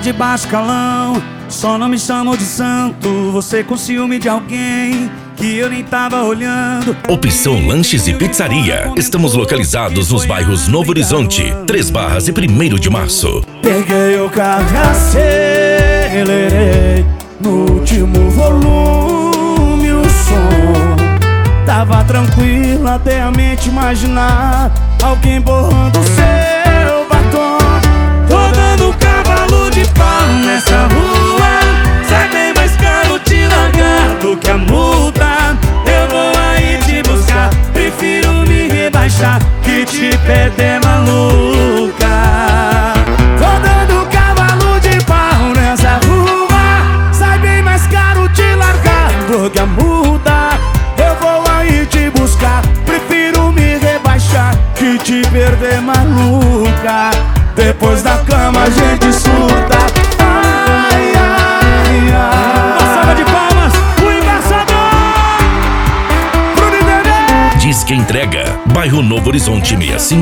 de baixo calão, só não me chamam de santo. Você com ciúme de alguém que eu nem tava olhando. Opção Lanches e Pizzaria. Estamos localizados nos bairros Novo Horizonte, 3 Barras e 1º de Março. Peguei o carro e acelerei no último volume o som. Tava tranquilo até a mente imaginar alguém borrando seu batom. Tô dando cavalo de pau nessa rua, sai bem mais caro te largar do que a multa. Eu vou aí te buscar, prefiro me rebaixar que te perder, maluca. Tô dando cavalo de pau nessa rua, sai bem mais caro te largar do que a multa. Eu vou aí te buscar, prefiro me rebaixar que te perder, maluca. Depois da cama a gente surta. Ai, ai, ai. Uma salva de palmas, o embaixador Bruno Idene. Diz que entrega. Bairro Novo Horizonte,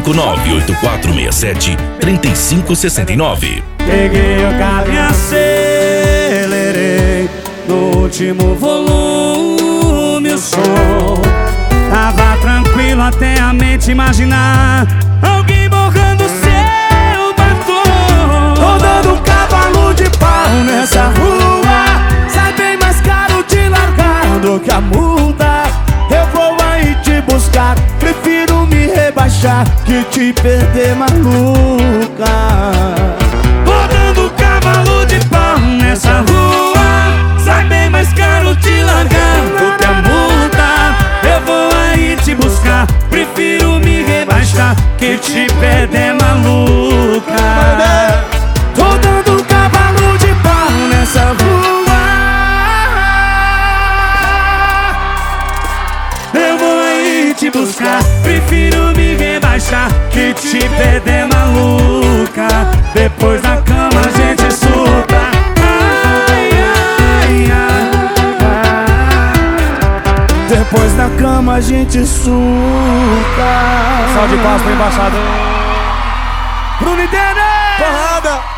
659-8467-3569. Peguei o carro e acelerei no último volume o som. Tava tranquilo até a mente imaginar alguém borrando seu batom. Tô dando um cavalo de pau nessa rua, sai bem mais caro te largar do que a multa. Eu vou aí te buscar, prefiro me rebaixar que te perder, maluca. Tô dando cavalo de pau nessa rua, sai bem mais caro te largar do que a multa. Eu vou aí te buscar, prefiro me rebaixar que te perder, maluca. Tô dando cavalo de pau nessa rua, eu vou aí te buscar, prefiro me rebaixar que te perder, maluca. Depois da cama a gente surta. Ai, ai, ai. Depois da cama a gente surta. Salve de palmas pro embaixador Bruno Idene. Porrada.